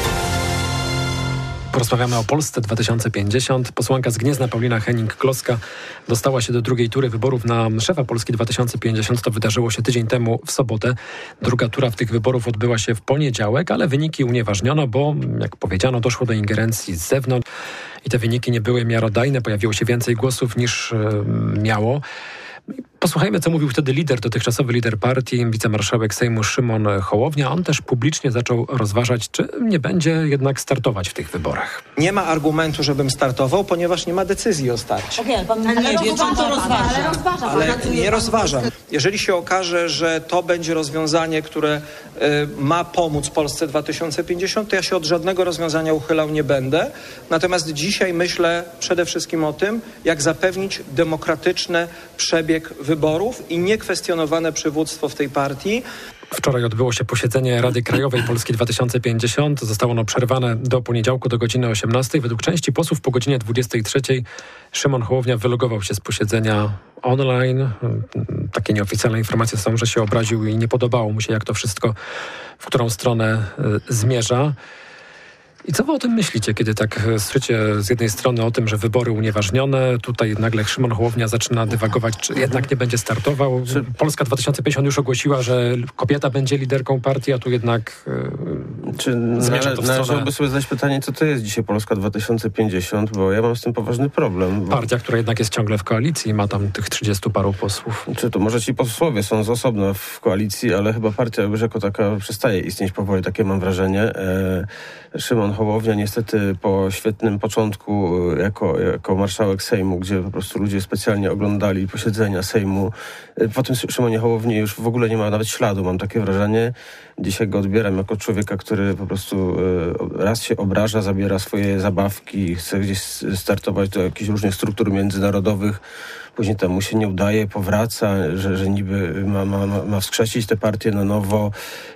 Porozmawiamy o Polsce dwa tysiące pięćdziesiąt. Posłanka z Gniezna Paulina Hennig-Kloska dostała się do drugiej tury wyborów na szefa Polski dwa tysiące pięćdziesiąt. To wydarzyło się tydzień temu w sobotę. Druga tura w tych wyborów odbyła się w poniedziałek, ale wyniki unieważniono, bo jak powiedziano, doszło do ingerencji z zewnątrz i te wyniki nie były miarodajne. Pojawiło się więcej głosów niż yy, miało. Posłuchajmy, co mówił wtedy lider, dotychczasowy lider partii, wicemarszałek Sejmu Szymon Hołownia. On też publicznie zaczął rozważać, czy nie będzie jednak startować w tych wyborach. Nie ma argumentu, żebym startował, ponieważ nie ma decyzji o starcie. Okay, pan ale nie wie, pan to rozważa. Ale, rozważa, ale nie rozważam. Jeżeli się okaże, że to będzie rozwiązanie, które y, ma pomóc Polsce dwa tysiące pięćdziesiąt, to ja się od żadnego rozwiązania uchylał nie będę. Natomiast dzisiaj myślę przede wszystkim o tym, jak zapewnić demokratyczny przebieg wyborów i niekwestionowane przywództwo w tej partii. Wczoraj odbyło się posiedzenie Rady Krajowej Polski dwa tysiące pięćdziesiąt. Zostało ono przerwane do poniedziałku do godziny osiemnastej. Według części posłów po godzinie dwudziestej trzeciej Szymon Hołownia wylogował się z posiedzenia online. Takie nieoficjalne informacje są, że się obraził i nie podobało mu się, jak to wszystko, w którą stronę y, zmierza. I co wy o tym myślicie, kiedy tak słyszycie z jednej strony o tym, że wybory unieważnione, tutaj nagle Szymon Hołownia zaczyna dywagować, czy jednak nie będzie startował. Czy Polska dwa tysiące pięćdziesiąt już ogłosiła, że kobieta będzie liderką partii, a tu jednak yy, czy zmierza to w stronę... Należałoby sobie zadać pytanie, co to jest dzisiaj Polska dwa tysiące pięćdziesiąt, bo ja mam z tym poważny problem. Bo... Partia, która jednak jest ciągle w koalicji, ma tam tych trzydziestu paru posłów. Czy to może ci posłowie są z osobna w koalicji, ale chyba partia już jako taka przestaje istnieć powoli, takie mam wrażenie. E, Szymon Hołownia niestety po świetnym początku jako, jako marszałek Sejmu, gdzie po prostu ludzie specjalnie oglądali posiedzenia Sejmu. Po tym Szymonie Hołowni już w ogóle nie ma nawet śladu, mam takie wrażenie. Dzisiaj go odbieram jako człowieka, który po prostu raz się obraża, zabiera swoje zabawki, chce gdzieś startować do jakichś różnych struktur międzynarodowych. Później temu się nie udaje, powraca, że, że niby ma, ma, ma wskrzesić tę partię na nowo.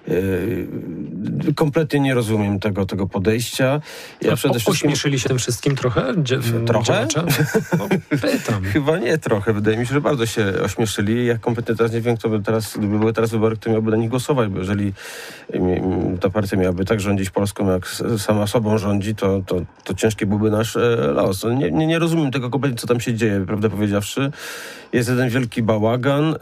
Yy, kompletnie nie rozumiem tego, tego podejścia. Ja o, przede wszystkim... Ośmieszyli się tym wszystkim trochę? Dzie- trochę? No, pytam. Chyba nie trochę. Wydaje mi się, że bardzo się ośmieszyli. Ja kompletnie teraz nie wiem, kto by teraz, gdyby były teraz wybory, kto miałby na nich głosować, bo jeżeli ta partia miałaby tak rządzić Polską, jak sama sobą rządzi, to, to, to ciężki byłby nasz los. Nie, nie, nie rozumiem tego kompletnie, co tam się dzieje, prawdę powiedziawszy. jest jeden wielki bałagan.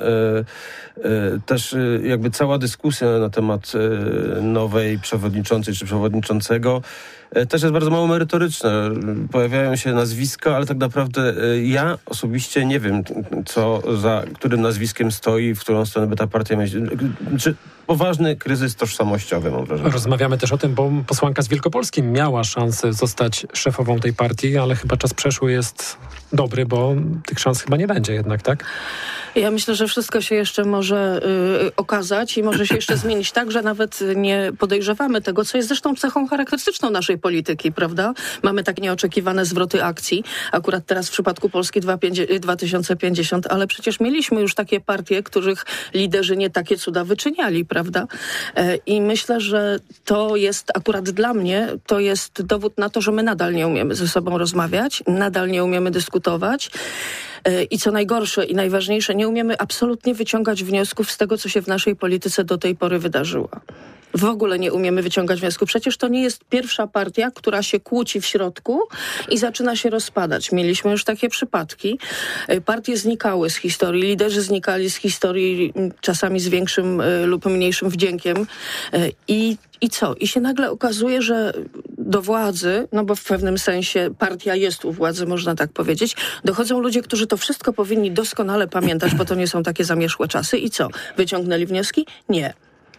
Też jakby cała dyskusja na temat nowej przewodniczącej czy przewodniczącego też jest bardzo mało merytoryczna. Pojawiają się nazwiska, ale tak naprawdę ja osobiście nie wiem, co za którym nazwiskiem stoi, w którą stronę by ta partia mieć. Czy poważny kryzys tożsamościowy, mam wrażenie. Rozmawiamy też o tym, bo posłanka z Wielkopolski miała szansę zostać szefową tej partii, ale chyba czas przeszły jest dobry, bo tych szans chyba nie będzie jednak, tak? Ja myślę, że wszystko się jeszcze może y, okazać i może się jeszcze zmienić tak, że nawet nie podejrzewamy tego, co jest zresztą cechą charakterystyczną naszej polityki, prawda? Mamy tak nieoczekiwane zwroty akcji, akurat teraz w przypadku Polski dwa tysiące pięćdziesiąt, ale przecież mieliśmy już takie partie, których liderzy nie takie cuda wyczyniali, prawda? E, I myślę, że to jest akurat dla mnie, to jest dowód na to, że my nadal nie umiemy ze sobą rozmawiać, nadal nie umiemy dyskutować. I co najgorsze i najważniejsze, nie umiemy absolutnie wyciągać wniosków z tego, co się w naszej polityce do tej pory wydarzyło. W ogóle nie umiemy wyciągać wniosków. Przecież to nie jest pierwsza partia, która się kłóci w środku i zaczyna się rozpadać. Mieliśmy już takie przypadki. Partie znikały z historii, liderzy znikali z historii, czasami z większym lub mniejszym wdziękiem. I I co? I się nagle okazuje, że do władzy, no bo w pewnym sensie partia jest u władzy, można tak powiedzieć, dochodzą ludzie, którzy to wszystko powinni doskonale pamiętać, bo to nie są takie zamierzchłe czasy. I co? Wyciągnęli wnioski? Nie.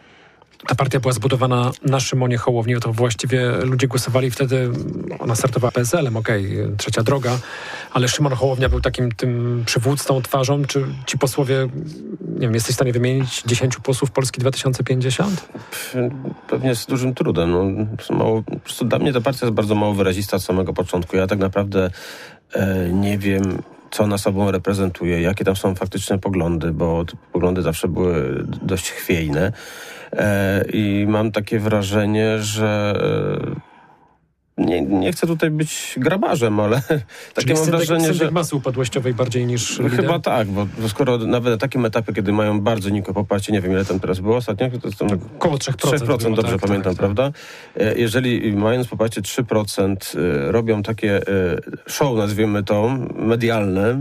Ta partia była zbudowana na Szymonie Hołowni, to właściwie ludzie głosowali wtedy, ona startowała P S L-em, okej, okay, trzecia droga, ale Szymon Hołownia był takim tym przywódcą, twarzą. Czy ci posłowie, nie wiem, jesteś w stanie wymienić dziesięciu posłów Polski dwa tysiące pięćdziesiąt? Pewnie z dużym trudem. No, mało, po prostu dla mnie ta partia jest bardzo mało wyrazista od samego początku. Ja tak naprawdę e, nie wiem, co ona sobą reprezentuje, jakie tam są faktyczne poglądy, bo te poglądy zawsze były dość chwiejne. E, I mam takie wrażenie, że nie, nie chcę tutaj być grabarzem, ale takie Czyli mam syndek, wrażenie, syndek że... masy upadłościowej bardziej niż No lider? chyba tak, bo skoro nawet na takim etapie, kiedy mają bardzo nikłe poparcie, nie wiem ile tam teraz było ostatnio, to jest tam około trzy procent. trzy procent dobrze tak, pamiętam, tak, prawda? Jeżeli mając poparcie trzy procent robią takie show, nazwijmy to, medialne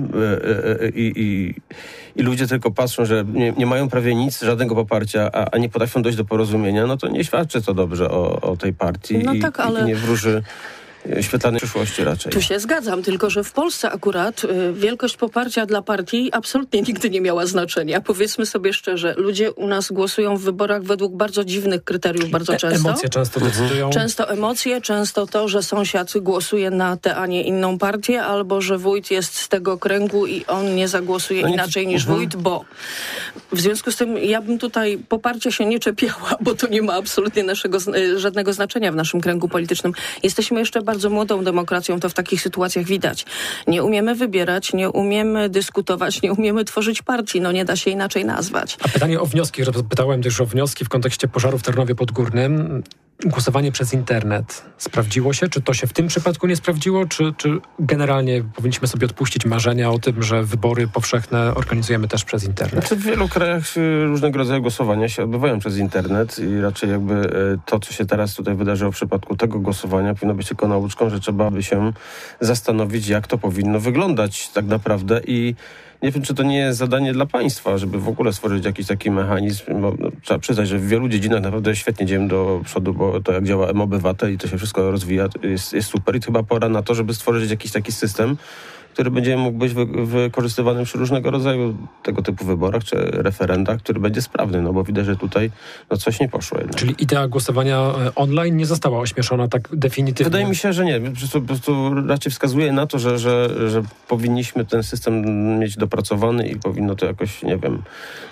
i, i, i ludzie tylko patrzą, że nie, nie mają prawie nic, żadnego poparcia, a, a nie potrafią dojść do porozumienia, no to nie świadczy to dobrze o, o tej partii no i, tak, ale... i nie wróży świetlanej przyszłości raczej. Tu się zgadzam, tylko że w Polsce akurat y, wielkość poparcia dla partii absolutnie nigdy nie miała znaczenia. Powiedzmy sobie szczerze, ludzie u nas głosują w wyborach według bardzo dziwnych kryteriów bardzo często. Emocje często decydują. Często emocje, często to, że sąsiad głosuje na tę, a nie inną partię, albo że wójt jest z tego kręgu i on nie zagłosuje no inaczej niż uh-huh. wójt, bo w związku z tym ja bym tutaj poparcia się nie czepiała, bo to nie ma absolutnie naszego, żadnego znaczenia w naszym kręgu politycznym. Jesteśmy jeszcze bardzo młodą demokracją, to w takich sytuacjach widać. Nie umiemy wybierać, nie umiemy dyskutować, nie umiemy tworzyć partii. No nie da się inaczej nazwać. A pytanie o wnioski, że pytałem też o wnioski w kontekście pożaru w Tarnowie Podgórnym. Głosowanie przez internet sprawdziło się? Czy to się w tym przypadku nie sprawdziło? Czy, czy generalnie powinniśmy sobie odpuścić marzenia o tym, że wybory powszechne organizujemy też przez internet? Znaczy w wielu krajach różnego rodzaju głosowania się odbywają przez internet i raczej jakby to, co się teraz tutaj wydarzyło w przypadku tego głosowania, powinno być tylko nauczką, że trzeba by się zastanowić, jak to powinno wyglądać tak naprawdę i nie wiem, czy to nie jest zadanie dla państwa, żeby w ogóle stworzyć jakiś taki mechanizm, bo no, trzeba przyznać, że w wielu dziedzinach naprawdę świetnie idziemy do przodu, bo to jak działa M-Obywatel i to się wszystko rozwija, jest, jest super i to chyba pora na to, żeby stworzyć jakiś taki system, który będzie mógł być wy, wykorzystywany przy różnego rodzaju tego typu wyborach czy referendach, który będzie sprawny, no bo widać, że tutaj no, coś nie poszło jednak. Czyli idea głosowania online nie została ośmieszona tak definitywnie? Wydaje mi się, że nie. Po prostu, po prostu raczej wskazuje na to, że, że, że powinniśmy ten system mieć dopracowany i powinno to jakoś, nie wiem,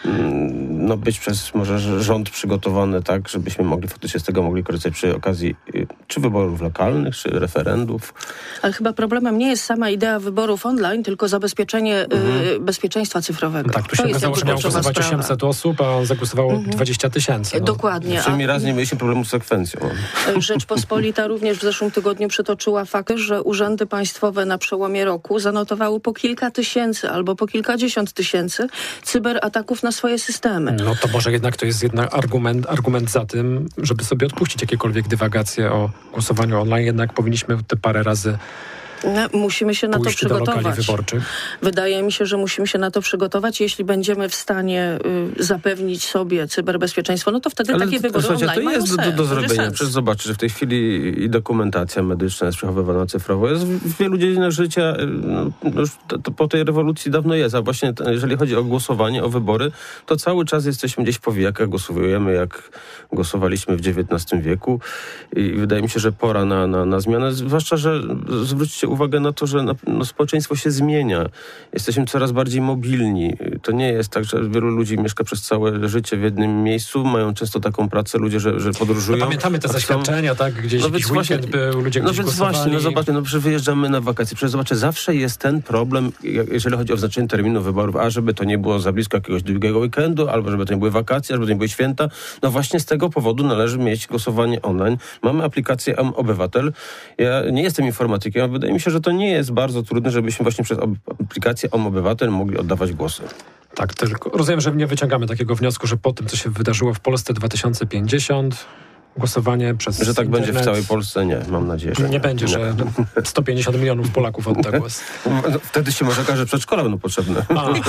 no być przez może rząd przygotowany tak, żebyśmy mogli faktycznie z tego mogli korzystać przy okazji czy wyborów lokalnych, czy referendów. Ale chyba problemem nie jest sama idea wyborów online, tylko zabezpieczenie mhm. y, bezpieczeństwa cyfrowego. Tak, tu się okazało, że miało głosować sprawa. osiemset osób, a zagłosowało mhm. dwadzieścia tysięcy. No. Dokładnie. Przynajmniej raz nie mieliśmy problemu z sekwencją. Rzeczpospolita również w zeszłym tygodniu przytoczyła fakt, że urzędy państwowe na przełomie roku zanotowały po kilka tysięcy albo po kilkadziesiąt tysięcy cyberataków na swoje systemy. No to może jednak to jest jednak argument, argument za tym, żeby sobie odpuścić jakiekolwiek dywagacje o głosowaniu online. Jednak powinniśmy te parę razy No, musimy się na to przygotować. Do lokali wyborczych. Wydaje mi się, że musimy się na to przygotować. Jeśli będziemy w stanie y, zapewnić sobie cyberbezpieczeństwo, no to wtedy Ale takie wybory słuchajcie, online to jest mają do, do, do sens, zrobienia. Przecież zobaczcie, że w tej chwili i dokumentacja medyczna jest przechowywana cyfrowo. Jest w, w wielu dziedzinach życia, no, już to, to po tej rewolucji dawno jest, a właśnie to, jeżeli chodzi o głosowanie, o wybory, to cały czas jesteśmy gdzieś w powijakach, głosujemy jak głosowaliśmy w dziewiętnastym wieku i wydaje mi się, że pora na, na, na zmianę, zwłaszcza, że zwróćcie uwagę na to, że na, no, społeczeństwo się zmienia. Jesteśmy coraz bardziej mobilni. To nie jest tak, że wielu ludzi mieszka przez całe życie w jednym miejscu, mają często taką pracę, ludzie, że, że podróżują. No, pamiętamy te zaświadczenia, tak? Gdzieś no jakiś weekend był, ludzie no gdzieś więc głosowali. właśnie, no zobaczcie, no przecież wyjeżdżamy na wakacje. Przecież zobaczcie, zawsze jest ten problem, jeżeli chodzi o wyznaczenie terminu wyborów, a żeby to nie było za blisko jakiegoś długiego weekendu, albo żeby to nie były wakacje, albo żeby to nie były święta. No właśnie z tego powodu należy mieć głosowanie online. Mamy aplikację M-Obywatel. Ja nie jestem informatykiem, ale wydaje mi się, że to nie jest bardzo trudne, żebyśmy właśnie przez aplikację M-Obywatel mogli oddawać głosy. Tak, tylko rozumiem, że nie wyciągamy takiego wniosku, że po tym, co się wydarzyło w Polsce dwa tysiące pięćdziesiąt, głosowanie przez Że tak internet, będzie w całej Polsce? Nie, mam nadzieję, że nie. Nie będzie, że sto pięćdziesiąt milionów Polaków odda głos. No, wtedy się może okaże, że przedszkola będą potrzebne.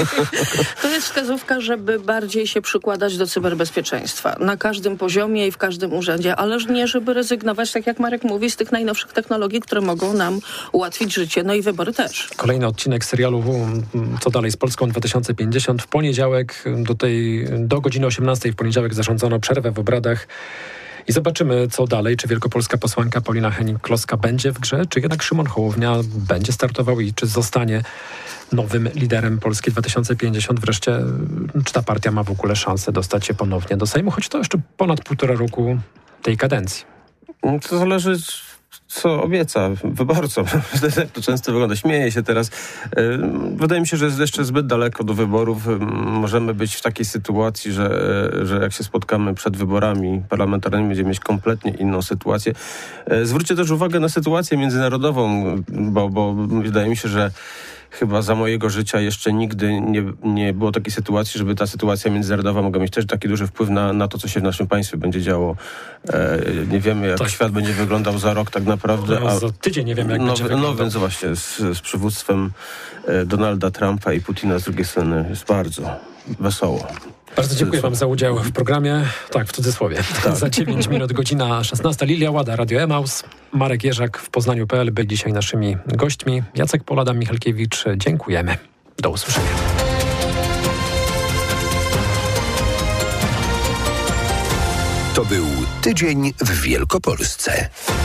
To jest wskazówka, żeby bardziej się przykładać do cyberbezpieczeństwa. Na każdym poziomie i w każdym urzędzie, ale nie, żeby rezygnować, tak jak Marek mówi, z tych najnowszych technologii, które mogą nam ułatwić życie, no i wybory też. Kolejny odcinek serialu Co dalej z Polską dwa tysiące pięćdziesiąt. W poniedziałek do tej, do godziny osiemnastej w poniedziałek zarządzono przerwę w obradach. I zobaczymy, co dalej. Czy wielkopolska posłanka Paulina Hennig-Kloska będzie w grze, czy jednak Szymon Hołownia będzie startował i czy zostanie nowym liderem Polski dwa tysiące pięćdziesiąt. Wreszcie, czy ta partia ma w ogóle szansę dostać się ponownie do Sejmu, choć to jeszcze ponad półtora roku tej kadencji. To zależy, co obieca wyborcom. To często wygląda. Śmieję się teraz. Wydaje mi się, że jest jeszcze zbyt daleko do wyborów. Możemy być w takiej sytuacji, że, że jak się spotkamy przed wyborami parlamentarnymi, będziemy mieć kompletnie inną sytuację. Zwróćcie też uwagę na sytuację międzynarodową, bo, bo wydaje mi się, że chyba za mojego życia jeszcze nigdy nie, nie było takiej sytuacji, żeby ta sytuacja międzynarodowa mogła mieć też taki duży wpływ na, na to, co się w naszym państwie będzie działo. E, nie wiemy, jak tak. świat będzie wyglądał za rok tak naprawdę. No, a za tydzień nie wiemy, jak no, będzie no, wyglądał. No więc właśnie z, z przywództwem e, Donalda Trumpa i Putina z drugiej strony jest bardzo wesoło. Bardzo dziękuję wam za udział w programie. Tak, w cudzysłowie. Tak. Za dziewięć minut, godzina szesnasta. Lilia Łada, Radio Emaus. Marek Jerzak w Poznaniu kropka p l byli dzisiaj naszymi gośćmi. Jacek Polada, Michalkiewicz. Dziękujemy. Do usłyszenia. To był Tydzień w Wielkopolsce.